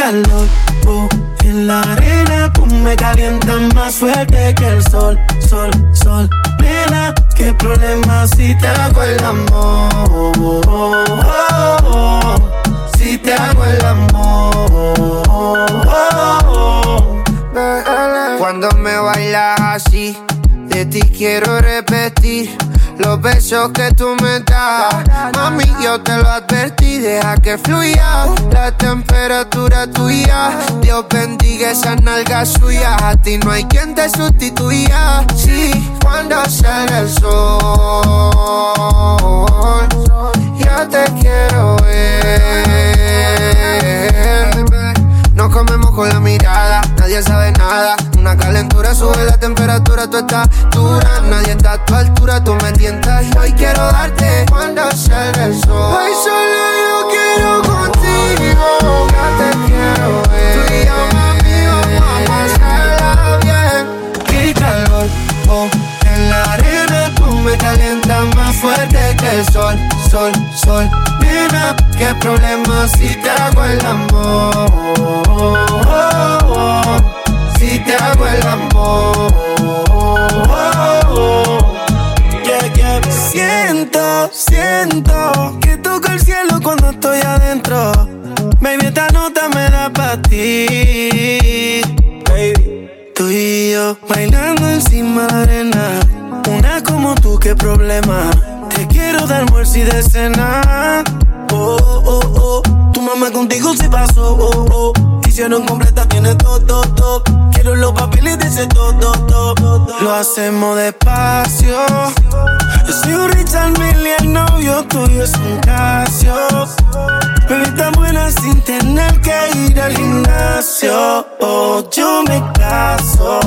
calor, en la arena tú me calientas más fuerte que el sol, sol, sol. Nena, qué problema si te hago el amor, si te hago el amor. Cuando me bailas así, de ti quiero repetir los besos que tú me das. Mami, yo te lo advertí, deja que fluya la temperatura tuya. Dios bendiga esas nalgas suyas, a ti no hay quien te sustituya. Sí, cuando sale el sol, ya te quiero ver. Nos comemos con la mirada, nadie sabe nada. Una calentura sube la temperatura, tú estás dura. Nadie está a tu altura, tú me tientas. Hoy quiero darte cuando salga el sol. Hoy solo yo quiero contigo, ya te quiero ver. Tú y yo, mami, vamos a pasarla bien. Qué calor, en la arena tú me calientas más fuerte que el sol, sol, sol. Nena, qué problema si te hago el amor, si te hago el amor. Yeah, yeah. Siento que toco el cielo cuando estoy adentro. Baby, esta nota me da pa' ti, baby. Tú y yo bailando encima de la arena. Una como tú, qué problema. Te quiero de almuerzo y de cena. Tu mamá contigo se pasó, hicieron completa, tiene todo. Quiero los papeles de ese todo. Lo hacemos despacio. Yo soy un Richard Mille, el novio tuyo es un Casio. Baby, está buena sin tener que ir al gimnasio. Yo me caso,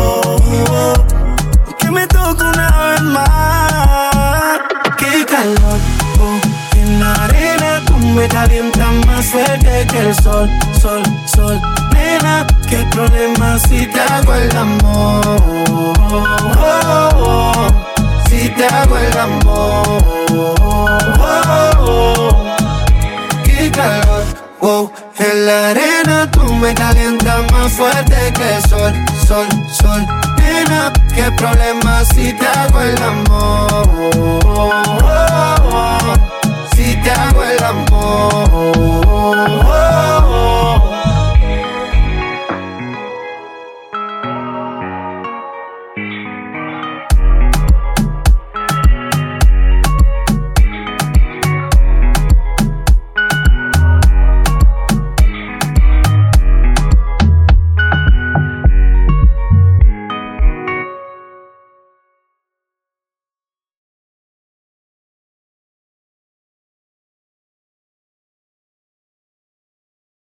que me toque una vez más. Qué calor, en la arena tú me calientas más fuerte que el sol, sol, sol. Nena, qué problema si te hago el amor, si te hago el amor. Qué calor, en la arena tú me calientas más fuerte que el sol, sol, sol. Nena, qué problema si te hago el amor, si te hago el amor.